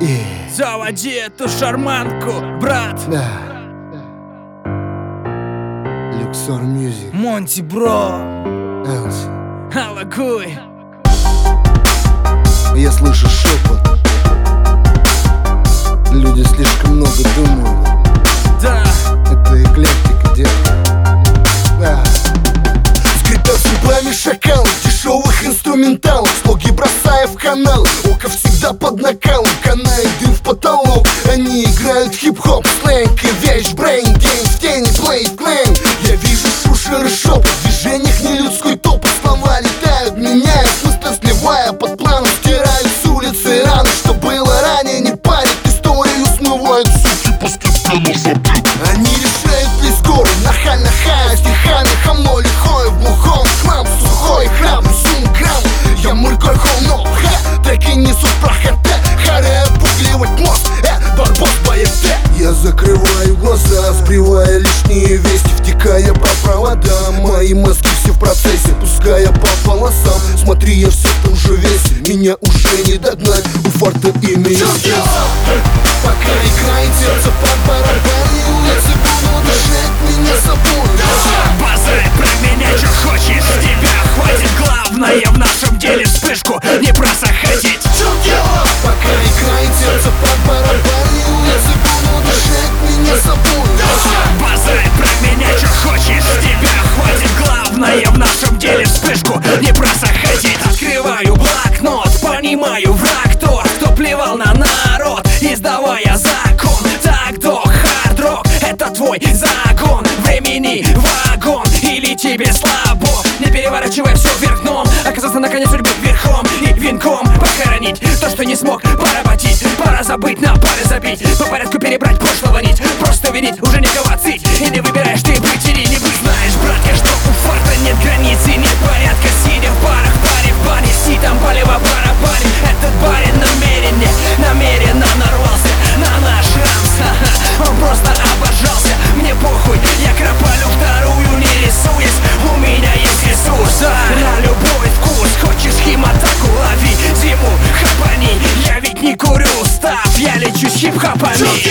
Заводи эту шарманку, брат. Да. Luxor Music. Монти Бро. Элси. Алагуй. Я слышу шепот. Люди слишком много думают. Да. Это эклектика, детка. Да. Скрипят зубами шакалов, дешевых инструменталов, слоги бросая в канал. Око всегда под накалом, канает дым в потолок. Они играют хип-хоп, сленг и вещь, брейн, день в тени, плей, клейн. Я вижу шушеры шепот, в движениях нелюдской топот. Слова летают, меняют смысл, сливая под планом. Стирают с улицы раны, что было ранее, не парит историю, смывают суки постепенно забыт. Они решают весь город, нахально хая, стихами хамно лихое в глухом. Хлам сухой, храбрый, сумграм. Я муркой холно, треки несут прах РТ. Харе обугливать мост, барбос боец. Я закрываю глаза, сбривая лишние вести, втекая по проводам. Мои мозги все в процессе, пуская по полосам. Смотри, я все в том же весе, меня уже не догнать. У фарта имя есть. Пока играет сердце под барабаны, улицы будут дышать, меня забудут. Базарь про меня, что хочешь, с тебя хватит. Главное в нашем деле вспышку не просохотить. Пока играет сердце под барабаны, улицы будут дышать, меня забудут. Базарь про меня, что хочешь, с тебя хватит. Главное в нашем деле вспышку не просохотить. Открываю блокнот, понимаю, враг тот, кто плевал на народ, издавая закон. Так, док, хард-рок, это твой загон. Времени вагон, или тебе слабо. Не переворачивай все вверх дном, оказаться наконец судьбы верхом. И венком похоронить то, что не смог поработить. Пора забыть, на пары забить, по порядку перебрать прошлого нить. Просто винить, уже некого цить. Или выбираешь ты быть или не быть. Знаешь, братья, что у фарта нет границы, нет порядка. Сидя в барах, паре в бане, ситом полево барабане. Этот барин намеренно нарвался на наш рамс. Он просто обожался, мне похуй, я кропалю вторую, не рисуясь. У меня есть ресурс на любой вкус. Хочешь хим-атаку, лови зиму, хапани. Я ведь не курю, став, я лечу с хип-хопами.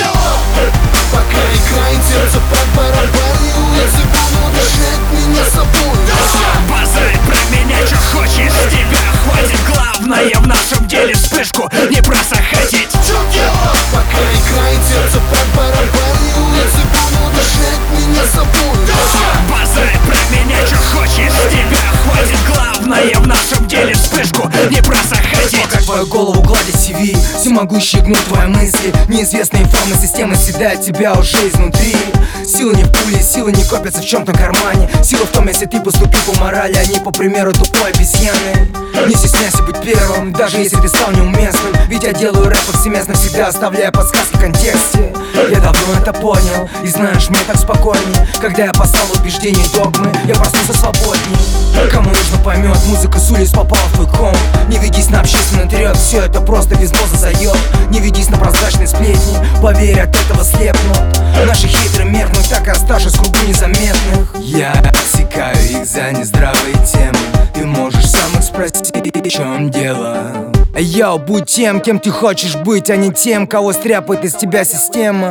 Пока играет сердце под барабаны, улицы будут дышать, меня забудут. Базарь про меня, что хочешь, с тебя хватит. Главное в нашем деле вспышку не просохотить. Пока играет сердце под барабаны, улицы будут дышать, меня забудут. Базарь про меня, что хочешь, с тебя хватит. Главное в нашем деле вспышку не просохотить. Как твою голову гладить CV, всемогущий гнут твои мысли. Неизвестные формы системы съедают тебя уже изнутри. Силы не в пуле, силы не копятся в чем-то кармане. Сила в том, если ты поступил по морали, а не по примеру тупой обезьяны. Не стесняйся быть первым, даже если ты стал неуместным. Ведь я делаю рэп повсеместно, всегда оставляя подсказки в контексте. Я давно это понял, и знаешь, мне так спокойнее. Когда я послал убеждения и догмы, я проснулся свободней. Кому нужно поймет, музыка с улиц попала в твой комп. Не ведись на общественный трёп, все это просто без мозга заёб. Не ведись на прозрачные сплетни, поверь, от этого слепнут наши хитрые меркнут, так и оставшись в кругу незаметных. Я отсекаю их за нездравые темы. Ты можешь сам их спросить, в чем дело. Йоу, будь тем, кем ты хочешь быть, а не тем, кого стряпает из тебя система.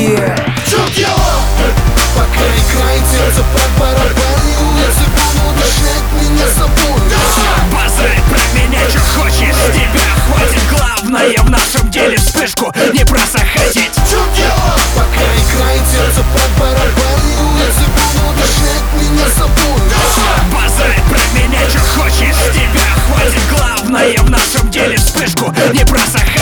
Пока играет сердце под барабаны, улицы будут дышать, меня забудут. Базарь про меня, что хочешь, с тебя хватит. Главное в нашем деле вспышку не просохотить. Пока играет сердце под барабаны, улицы будут дышать, меня забудут. Базарь про меня, что хочешь, с тебя хватит. Главное в нашем деле вспышку не просохотить.